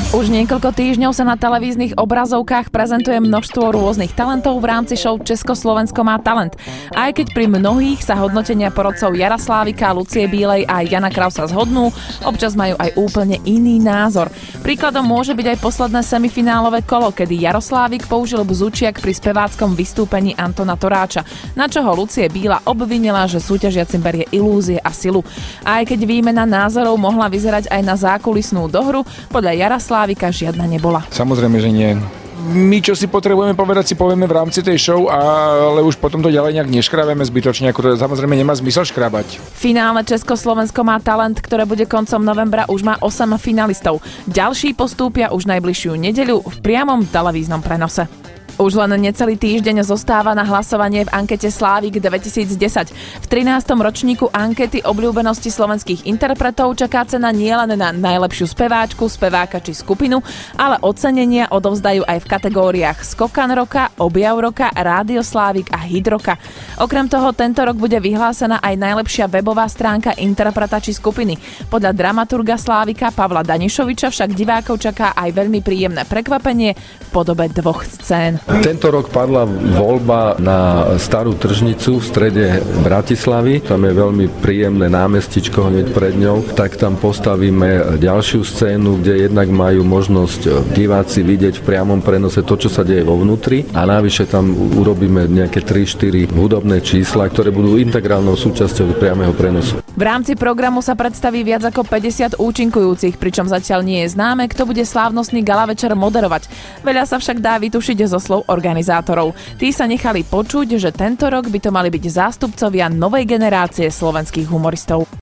Už niekoľko týždňov sa na televíznych obrazovkách prezentuje množstvo rôznych talentov v rámci show Československo má talent. Aj keď pri mnohých sa hodnotenia porodcov Jara Slávika, Lucie Bílej a Jana Krausa zhodnú, občas majú aj úplne iný názor. Príkladom môže byť aj posledné semifinálové kolo, kedy Jaroslávik použil bzučiak pri speváckom vystúpení Antona Toráča, na čo ho Lucie Bíla obvinila, že súťažiacim berie ilúzie a silu. Aj keď výmena názorov mohla vyzerať aj na zákulisnú dohru, podľa Jara Slávika žiadna nebola. Samozrejme, že nie. My, čo si potrebujeme povedať, si povieme v rámci tej show, ale už potom to ďalej nejak neškrabeme zbytočne, ako to samozrejme nemá zmysel škrabať. Finále Československo má talent, ktoré bude koncom novembra, už má 8 finalistov. Ďalší postúpia už najbližšiu nedeľu v priamom televíznom prenose. Už len necelý týždeň zostáva na hlasovanie v ankete Slávik 2010. V 13. ročníku ankety obľúbenosti slovenských interpretov čaká cena nielen na najlepšiu speváčku, speváka či skupinu, ale ocenenia odovzdajú aj v kategóriách Skokan roka, Objav roka, Rádio Slávik a Hit roka. Okrem toho tento rok bude vyhlásená aj najlepšia webová stránka interpreta či skupiny. Podľa dramaturga Slávika Pavla Danišoviča však divákov čaká aj veľmi príjemné prekvapenie v podobe 2 scén. Tento rok padla voľba na Starú tržnicu v strede Bratislavy. Tam je veľmi príjemné námestičko hneď pred ňou. Tak tam postavíme ďalšiu scénu, kde jednak majú možnosť diváci vidieť v priamom prenose to, čo sa deje vo vnútri. A navyše tam urobíme nejaké 3-4 hudobné čísla, ktoré budú integrálnou súčasťou priameho prenosu. V rámci programu sa predstaví viac ako 50 účinkujúcich, pričom zatiaľ nie je známe, kto bude slávnostný gala večer moderovať. Veľa sa však dá vytušiť zo slov organizátorov. Tí sa nechali počuť, že tento rok by to mali byť zástupcovia novej generácie slovenských humoristov.